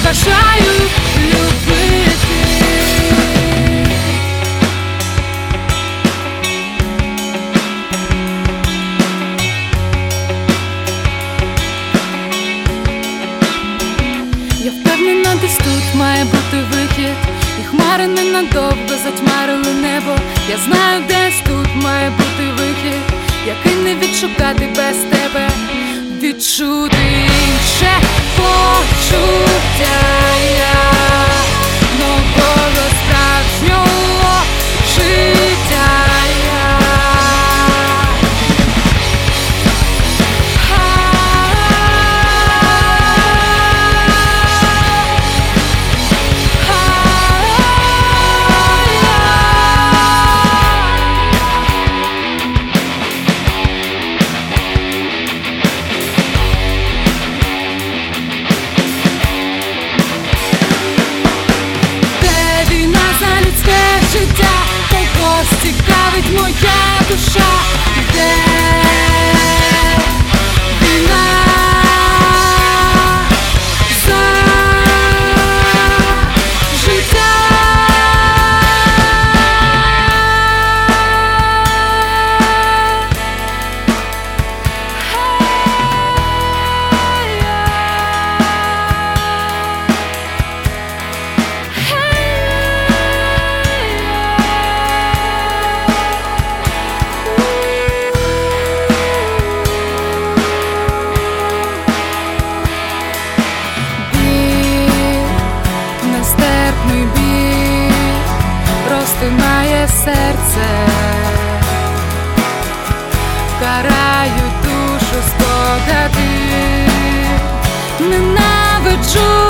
бажаю любити. Я впевнена, десь тут має бути вихід, і хмари ненадовго затьмарили небо. Я знаю, десь тут має бути вихід, який не відшукати без тебе. Відчути інше почуття нового справжнього життя. Життя, когось цікавить моя душа, де війна за життя. Нестерпний біль розтинає серце, карають душу спогади, ненавиджу